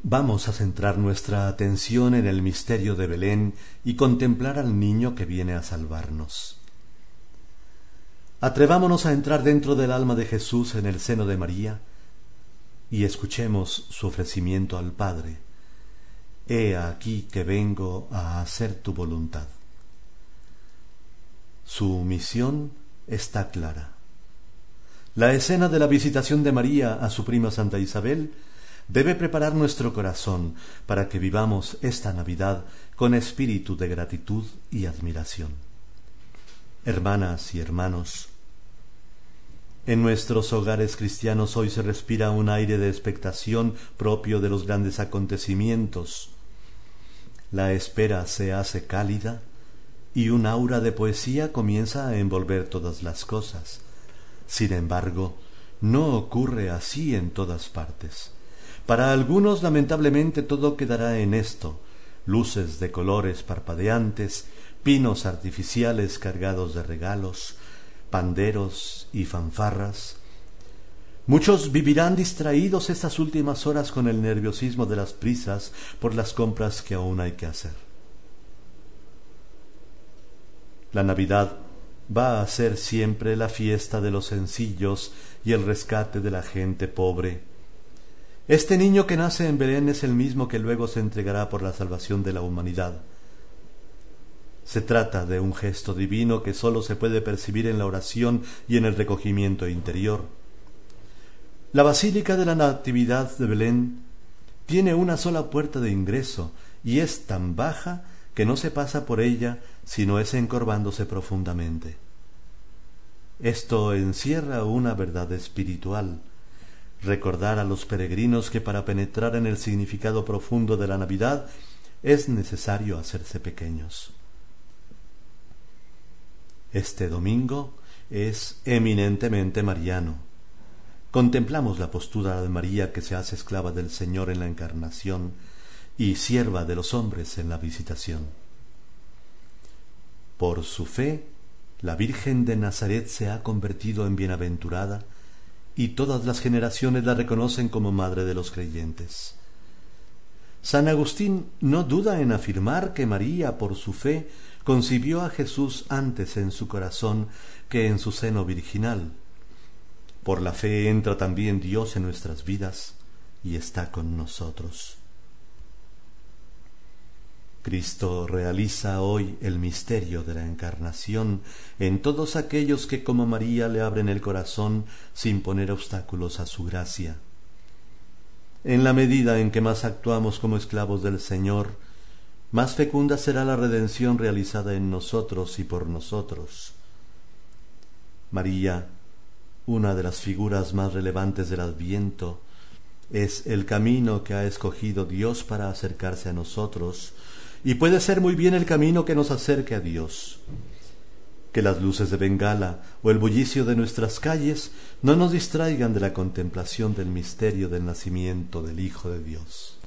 Vamos a centrar nuestra atención en el misterio de Belén y contemplar al niño que viene a salvarnos. Atrevámonos a entrar dentro del alma de Jesús en el seno de María y escuchemos su ofrecimiento al Padre. He aquí que vengo a hacer tu voluntad. Su misión está clara. La escena de la visitación de María a su prima Santa Isabel debe preparar nuestro corazón para que vivamos esta Navidad con espíritu de gratitud y admiración. Hermanas y hermanos, en nuestros hogares cristianos hoy se respira un aire de expectación propio de los grandes acontecimientos. La espera se hace cálida y un aura de poesía comienza a envolver todas las cosas. Sin embargo, no ocurre así en todas partes. Para algunos, lamentablemente, todo quedará en esto: luces de colores parpadeantes, pinos artificiales cargados de regalos, panderos y fanfarras. Muchos vivirán distraídos estas últimas horas con el nerviosismo de las prisas por las compras que aún hay que hacer. La Navidad va a ser siempre la fiesta de los sencillos y el rescate de la gente pobre. Este niño que nace en Belén es el mismo que luego se entregará por la salvación de la humanidad. Se trata de un gesto divino que sólo se puede percibir en la oración y en el recogimiento interior. La Basílica de la Natividad de Belén tiene una sola puerta de ingreso y es tan baja que no se pasa por ella si no es encorvándose profundamente. Esto encierra una verdad espiritual: recordar a los peregrinos que para penetrar en el significado profundo de la Navidad es necesario hacerse pequeños. Este domingo es eminentemente mariano. Contemplamos la postura de María, que se hace esclava del Señor en la Encarnación y sierva de los hombres en la visitación. Por su fe, la Virgen de Nazaret se ha convertido en bienaventurada y todas las generaciones la reconocen como madre de los creyentes. San Agustín no duda en afirmar que María, por su fe, concibió a Jesús antes en su corazón que en su seno virginal. Por la fe entra también Dios en nuestras vidas y está con nosotros. Cristo realiza hoy el misterio de la Encarnación en todos aquellos que como María le abren el corazón sin poner obstáculos a su gracia. En la medida en que más actuamos como esclavos del Señor, más fecunda será la redención realizada en nosotros y por nosotros. María, una de las figuras más relevantes del Adviento, es el camino que ha escogido Dios para acercarse a nosotros, y puede ser muy bien el camino que nos acerque a Dios. Que las luces de Bengala o el bullicio de nuestras calles no nos distraigan de la contemplación del misterio del nacimiento del Hijo de Dios.